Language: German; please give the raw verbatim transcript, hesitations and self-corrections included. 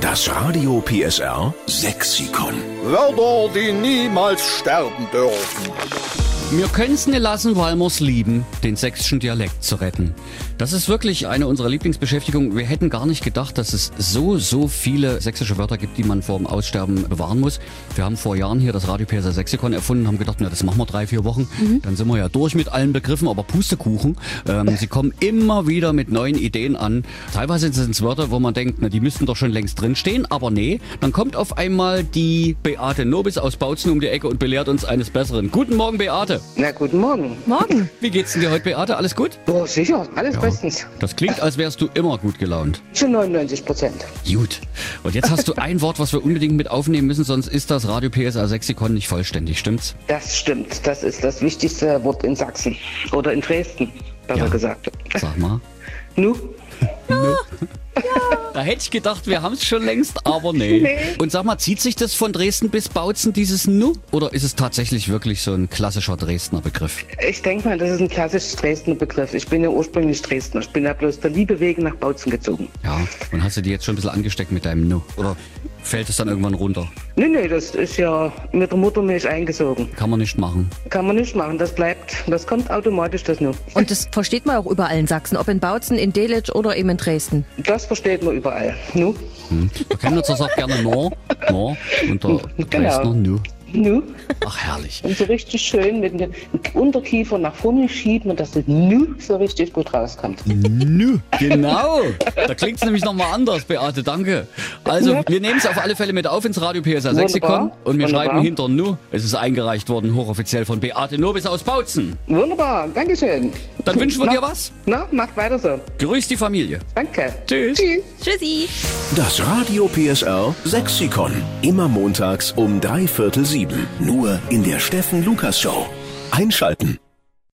Das Radio P S R Sexikon. Wörter, die niemals sterben dürfen. Wir können's nicht lassen, weil wir's lieben, den sächsischen Dialekt zu retten. Das ist wirklich eine unserer Lieblingsbeschäftigungen. Wir hätten gar nicht gedacht, dass es so, so viele sächsische Wörter gibt, die man vor dem Aussterben bewahren muss. Wir haben vor Jahren hier das Radio P S R Sexikon erfunden, haben gedacht, na, das machen wir drei, vier Wochen. Mhm. Dann sind wir ja durch mit allen Begriffen, aber Pustekuchen. Ähm, sie kommen immer wieder mit neuen Ideen an. Teilweise sind es Wörter, wo man denkt, na, die müssten doch schon längst drinstehen, aber nee. Dann kommt auf einmal die Beate Nobis aus Bautzen um die Ecke und belehrt uns eines Besseren. Guten Morgen, Beate. Na, guten Morgen. Morgen. Wie geht's denn dir heute, Beate? Alles gut? Oh, sicher, alles Ja. bestens. Das klingt, als wärst du immer gut gelaunt. Schon neunundneunzig Prozent. Gut. Und jetzt hast du ein Wort, was wir unbedingt mit aufnehmen müssen, sonst ist das Radio P S R Sexikon nicht vollständig, stimmt's? Das stimmt. Das ist das wichtigste Wort in Sachsen. Oder in Dresden, besser Ja. gesagt. Sag mal. Nu? Da hätte ich gedacht, wir haben es schon längst, aber nee. Nee. Und sag mal, zieht sich das von Dresden bis Bautzen, dieses Nu? Oder ist es tatsächlich wirklich so ein klassischer Dresdner Begriff? Ich denke mal, das ist ein klassischer Dresdner Begriff. Ich bin ja ursprünglich Dresdner. Ich bin ja bloß der Liebe wegen nach Bautzen gezogen. Ja, und hast du die jetzt schon ein bisschen angesteckt mit deinem Nu? Oder fällt es dann irgendwann runter? Nee, nee, das ist ja mit der Muttermilch eingesogen. Kann man nicht machen. Kann man nicht machen. Das bleibt, das kommt automatisch, das Nu. Und das versteht man auch überall in Sachsen, ob in Bautzen, in Delitzsch oder eben in Dresden. Das versteht man überall. Nu? Hm. Der Chemnitzer sagt gerne No, No und der Dresdner Nu. Nu? Ach, herrlich. Und so richtig schön mit dem Unterkiefer nach vorne schieben und dass das Nu so richtig gut rauskommt. Nu, genau. Da klingt es nämlich nochmal anders, Beate, danke. Also, Ja. wir nehmen es auf alle Fälle mit auf ins Radio P S R Sexikon Wunderbar. und wir Wunderbar. schreiben hinter Nu. Es ist eingereicht worden, hochoffiziell von Beate Nobis aus Bautzen. Wunderbar, Dankeschön. Dann wünschen wir Na, dir was. Na, macht weiter so. Grüß die Familie. Danke. Tschüss. Tschüss. Tschüssi. Das Radio P S R Sexikon. Immer montags um drei Viertel sieben. Nur in der Steffen Lukas Show. Einschalten.